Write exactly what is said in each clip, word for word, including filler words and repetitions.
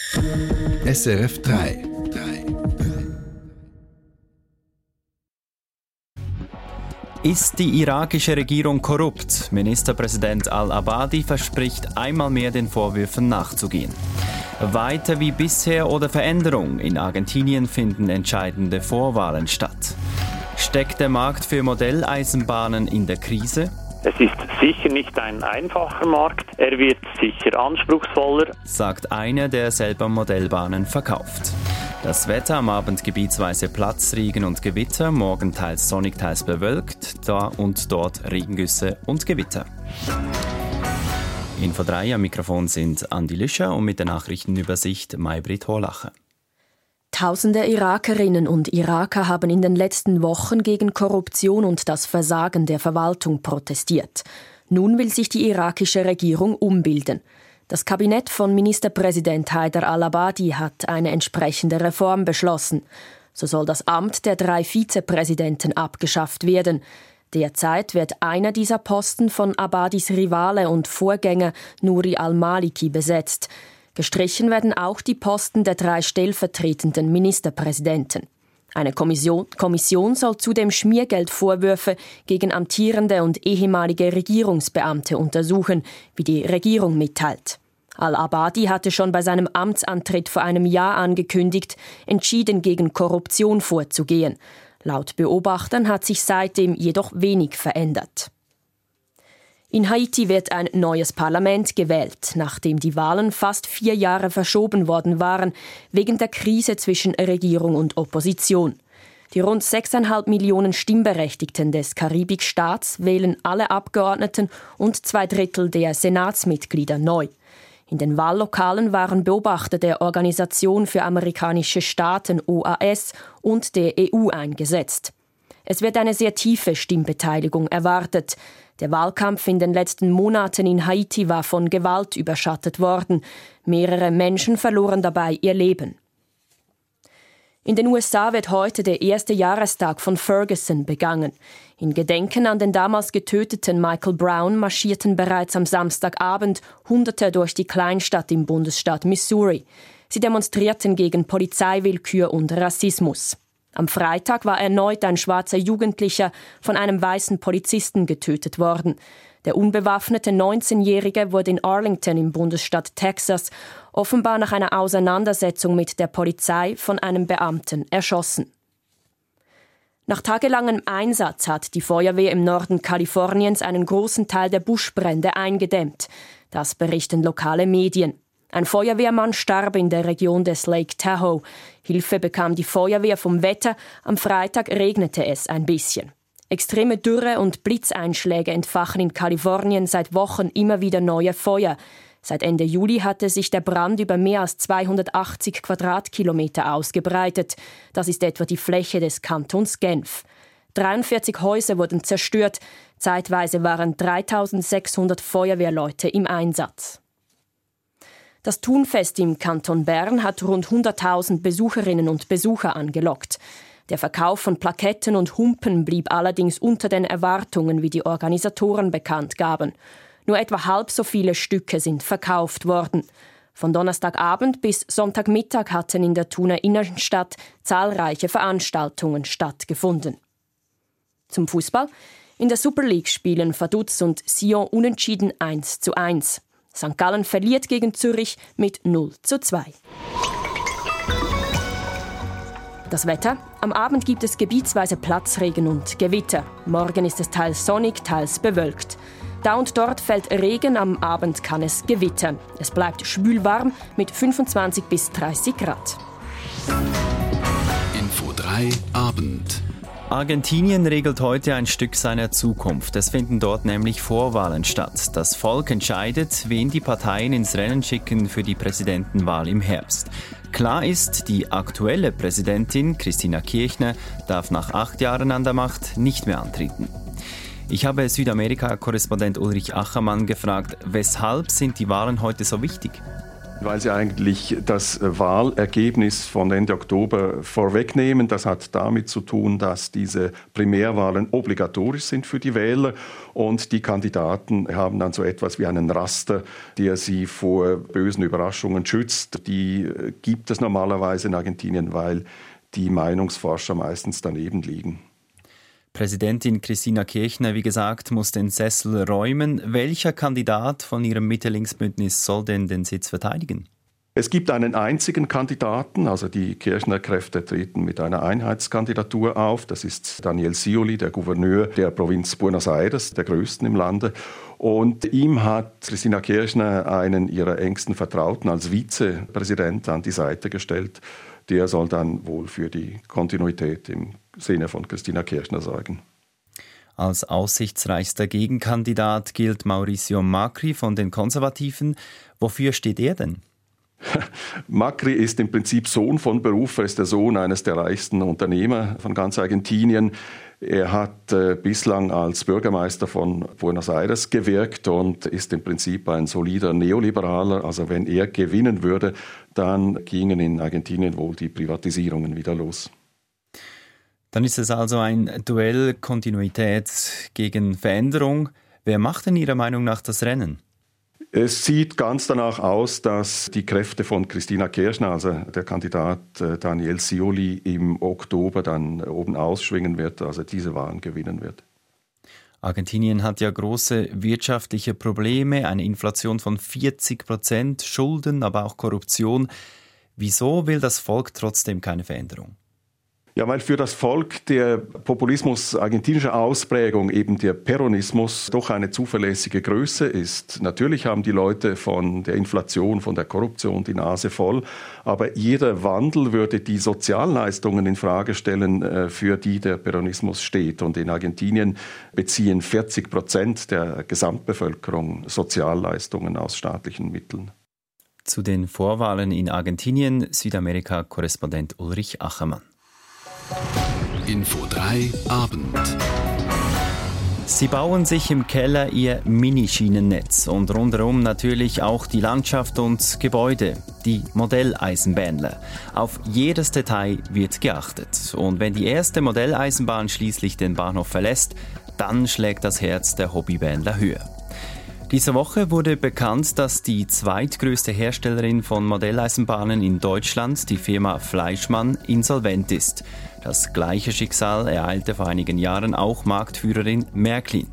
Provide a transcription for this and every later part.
S R F drei. Ist die irakische Regierung korrupt? Ministerpräsident al-Abadi verspricht einmal mehr den Vorwürfen nachzugehen. Weiter wie bisher oder Veränderung? In Argentinien finden entscheidende Vorwahlen statt. Steckt der Markt für Modelleisenbahnen in der Krise? Es ist sicher nicht ein einfacher Markt, er wird sicher anspruchsvoller, sagt einer, der selber Modellbahnen verkauft. Das Wetter am Abend gebietsweise Platzregen und Gewitter, morgen teils sonnig, teils bewölkt, da und dort Regengüsse und Gewitter. Info drei am Mikrofon sind Andi Lüscher und mit der Nachrichtenübersicht Maybrit Horlacher. Tausende Irakerinnen und Iraker haben in den letzten Wochen gegen Korruption und das Versagen der Verwaltung protestiert. Nun will sich die irakische Regierung umbilden. Das Kabinett von Ministerpräsident Haider al-Abadi hat eine entsprechende Reform beschlossen. So soll das Amt der drei Vizepräsidenten abgeschafft werden. Derzeit wird einer dieser Posten von Abadis Rivale und Vorgänger Nouri al-Maliki besetzt. Gestrichen werden auch die Posten der drei stellvertretenden Ministerpräsidenten. Eine Kommission, Kommission soll zudem Schmiergeldvorwürfe gegen amtierende und ehemalige Regierungsbeamte untersuchen, wie die Regierung mitteilt. Al-Abadi hatte schon bei seinem Amtsantritt vor einem Jahr angekündigt, entschieden gegen Korruption vorzugehen. Laut Beobachtern hat sich seitdem jedoch wenig verändert. In Haiti wird ein neues Parlament gewählt, nachdem die Wahlen fast vier Jahre verschoben worden waren, wegen der Krise zwischen Regierung und Opposition. Die rund sechseinhalb Millionen Stimmberechtigten des Karibikstaats wählen alle Abgeordneten und zwei Drittel der Senatsmitglieder neu. In den Wahllokalen waren Beobachter der Organisation für amerikanische Staaten O A S und der E U eingesetzt. Es wird eine sehr tiefe Stimmbeteiligung erwartet. Der Wahlkampf in den letzten Monaten in Haiti war von Gewalt überschattet worden. Mehrere Menschen verloren dabei ihr Leben. In den U S A wird heute der erste Jahrestag von Ferguson begangen. In Gedenken an den damals getöteten Michael Brown marschierten bereits am Samstagabend Hunderte durch die Kleinstadt im Bundesstaat Missouri. Sie demonstrierten gegen Polizeiwillkür und Rassismus. Am Freitag war erneut ein schwarzer Jugendlicher von einem weißen Polizisten getötet worden. Der unbewaffnete neunzehnjährige wurde in Arlington im Bundesstaat Texas offenbar nach einer Auseinandersetzung mit der Polizei von einem Beamten erschossen. Nach tagelangem Einsatz hat die Feuerwehr im Norden Kaliforniens einen großen Teil der Buschbrände eingedämmt. Das berichten lokale Medien. Ein Feuerwehrmann starb in der Region des Lake Tahoe. Hilfe bekam die Feuerwehr vom Wetter. Am Freitag regnete es ein bisschen. Extreme Dürre und Blitzeinschläge entfachen in Kalifornien seit Wochen immer wieder neue Feuer. Seit Ende Juli hatte sich der Brand über mehr als zweihundertachtzig Quadratkilometer ausgebreitet. Das ist etwa die Fläche des Kantons Genf. dreiundvierzig Häuser wurden zerstört. Zeitweise waren dreitausendsechshundert Feuerwehrleute im Einsatz. Das Thunfest im Kanton Bern hat rund hunderttausend Besucherinnen und Besucher angelockt. Der Verkauf von Plaketten und Humpen blieb allerdings unter den Erwartungen, wie die Organisatoren bekannt gaben. Nur etwa halb so viele Stücke sind verkauft worden. Von Donnerstagabend bis Sonntagmittag hatten in der Thuner Innenstadt zahlreiche Veranstaltungen stattgefunden. Zum Fußball. In der Super League spielen Vaduz und Sion unentschieden eins zu eins. Sankt Gallen verliert gegen Zürich mit null zu zwei. Das Wetter. Am Abend gibt es gebietsweise Platzregen und Gewitter. Morgen ist es teils sonnig, teils bewölkt. Da und dort fällt Regen, am Abend kann es gewittern. Es bleibt schwülwarm mit fünfundzwanzig bis dreißig Grad. Info drei Abend. Argentinien regelt heute ein Stück seiner Zukunft. Es finden dort nämlich Vorwahlen statt. Das Volk entscheidet, wen die Parteien ins Rennen schicken für die Präsidentenwahl im Herbst. Klar ist, die aktuelle Präsidentin Christina Kirchner darf nach acht Jahren an der Macht nicht mehr antreten. Ich habe Südamerika-Korrespondent Ulrich Achermann gefragt, weshalb sind die Wahlen heute so wichtig? Weil sie eigentlich das Wahlergebnis von Ende Oktober vorwegnehmen. Das hat damit zu tun, dass diese Primärwahlen obligatorisch sind für die Wähler und die Kandidaten haben dann so etwas wie einen Raster, der sie vor bösen Überraschungen schützt. Die gibt es normalerweise in Argentinien, weil die Meinungsforscher meistens daneben liegen. Präsidentin Cristina Kirchner, wie gesagt, muss den Sessel räumen. Welcher Kandidat von ihrem Mitte-Links-Bündnis soll denn den Sitz verteidigen? Es gibt einen einzigen Kandidaten, also die Kirchner-Kräfte treten mit einer Einheitskandidatur auf. Das ist Daniel Scioli, der Gouverneur der Provinz Buenos Aires, der größten im Lande. Und ihm hat Cristina Kirchner einen ihrer engsten Vertrauten als Vizepräsident an die Seite gestellt. Der soll dann wohl für die Kontinuität im Sinne von Cristina Kirchner sorgen. Als aussichtsreichster Gegenkandidat gilt Mauricio Macri von den Konservativen. Wofür steht er denn? Macri ist im Prinzip Sohn von Beruf. Er ist der Sohn eines der reichsten Unternehmer von ganz Argentinien. Er hat äh, bislang als Bürgermeister von Buenos Aires gewirkt und ist im Prinzip ein solider Neoliberaler. Also wenn er gewinnen würde, dann gingen in Argentinien wohl die Privatisierungen wieder los. Dann ist es also ein Duell Kontinuität gegen Veränderung. Wer macht denn Ihrer Meinung nach das Rennen? Es sieht ganz danach aus, dass die Kräfte von Cristina Kirchner, also der Kandidat Daniel Scioli, im Oktober dann oben ausschwingen wird, also diese Wahlen gewinnen wird. Argentinien hat ja große wirtschaftliche Probleme, eine Inflation von vierzig Prozent, Schulden, aber auch Korruption. Wieso will das Volk trotzdem keine Veränderung? Ja, weil für das Volk der Populismus argentinischer Ausprägung, eben der Peronismus, doch eine zuverlässige Größe ist. Natürlich haben die Leute von der Inflation, von der Korruption die Nase voll, aber jeder Wandel würde die Sozialleistungen in Frage stellen, für die der Peronismus steht. Und in Argentinien beziehen vierzig Prozent der Gesamtbevölkerung Sozialleistungen aus staatlichen Mitteln. Zu den Vorwahlen in Argentinien, Südamerika-Korrespondent Ulrich Achermann. Info drei Abend. Sie bauen sich im Keller ihr Minischienennetz und rundherum natürlich auch die Landschaft und Gebäude, die Modelleisenbähnler. Auf jedes Detail wird geachtet. Und wenn die erste Modelleisenbahn schließlich den Bahnhof verlässt, dann schlägt das Herz der Hobbybähnler höher. Diese Woche wurde bekannt, dass die zweitgrößte Herstellerin von Modelleisenbahnen in Deutschland, die Firma Fleischmann, insolvent ist. Das gleiche Schicksal ereilte vor einigen Jahren auch Marktführerin Märklin.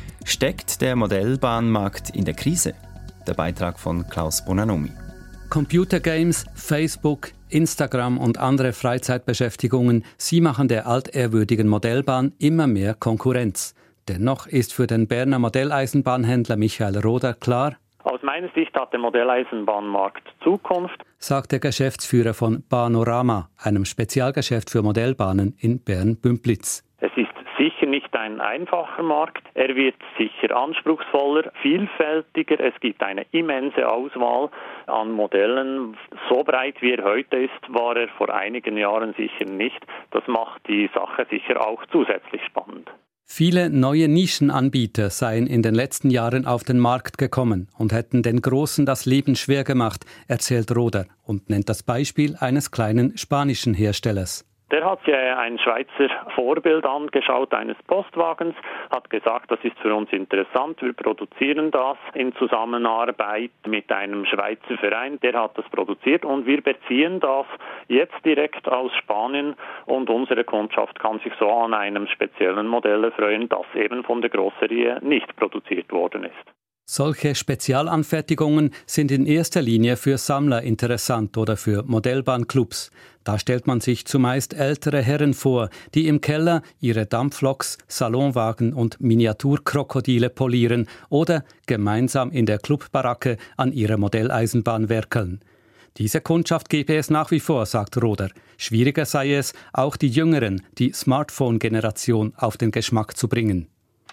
Steckt der Modellbahnmarkt in der Krise? Der Beitrag von Klaus Bonanomi. Computergames, Facebook, Instagram und andere Freizeitbeschäftigungen, sie machen der altehrwürdigen Modellbahn immer mehr Konkurrenz. Dennoch ist für den Berner Modelleisenbahnhändler Michael Roder klar: Aus meiner Sicht hat der Modelleisenbahnmarkt Zukunft, sagt der Geschäftsführer von Banorama, einem Spezialgeschäft für Modellbahnen in Bern-Bümplitz. Es ist sicher nicht ein einfacher Markt. Er wird sicher anspruchsvoller, vielfältiger. Es gibt eine immense Auswahl an Modellen. So breit wie er heute ist, war er vor einigen Jahren sicher nicht. Das macht die Sache sicher auch zusätzlich spannend. Viele neue Nischenanbieter seien in den letzten Jahren auf den Markt gekommen und hätten den Großen das Leben schwer gemacht, erzählt Roder und nennt das Beispiel eines kleinen spanischen Herstellers. Der hat sich ein Schweizer Vorbild angeschaut, eines Postwagens, hat gesagt, das ist für uns interessant, wir produzieren das in Zusammenarbeit mit einem Schweizer Verein, der hat das produziert und wir beziehen das jetzt direkt aus Spanien und unsere Kundschaft kann sich so an einem speziellen Modell erfreuen, das eben von der Grosserie nicht produziert worden ist. Solche Spezialanfertigungen sind in erster Linie für Sammler interessant oder für Modellbahnclubs. Da stellt man sich zumeist ältere Herren vor, die im Keller ihre Dampfloks, Salonwagen und Miniaturkrokodile polieren oder gemeinsam in der Clubbaracke an ihrer Modelleisenbahn werkeln. Diese Kundschaft gebe es nach wie vor, sagt Roder. Schwieriger sei es, auch die Jüngeren, die Smartphone-Generation auf den Geschmack zu bringen.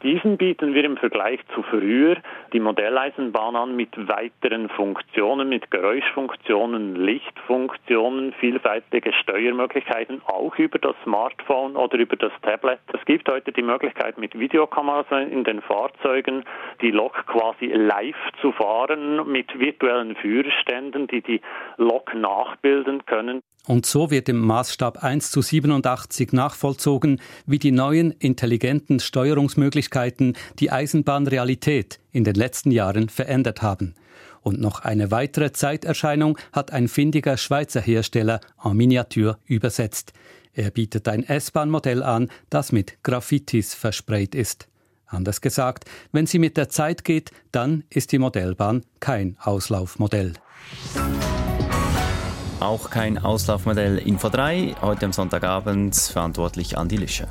Diesen bieten wir im Vergleich zu früher die Modelleisenbahn an mit weiteren Funktionen, mit Geräuschfunktionen, Lichtfunktionen, vielfältige Steuermöglichkeiten, auch über das Smartphone oder über das Tablet. Es gibt heute die Möglichkeit, mit Videokameras in den Fahrzeugen die Lok quasi live zu fahren, mit virtuellen Führerständen, die die Lok nachbilden können. Und so wird im Maßstab eins zu siebenundachtzig nachvollzogen, wie die neuen intelligenten Steuerungsmöglichkeiten die Eisenbahnrealität in den letzten Jahren verändert haben. Und noch eine weitere Zeiterscheinung hat ein findiger Schweizer Hersteller en Miniature übersetzt. Er bietet ein S-Bahn-Modell an, das mit Graffitis versprayt ist. Anders gesagt, wenn sie mit der Zeit geht, dann ist die Modellbahn kein Auslaufmodell. Auch kein Auslaufmodell Info drei, heute am Sonntagabend, verantwortlich Andi Lischer.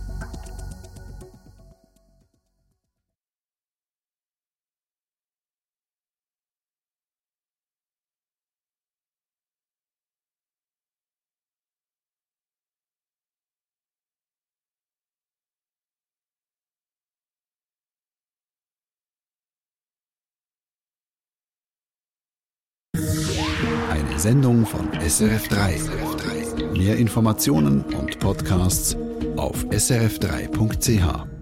Eine Sendung von S R F drei. Mehr Informationen und Podcasts auf s r f drei punkt c h.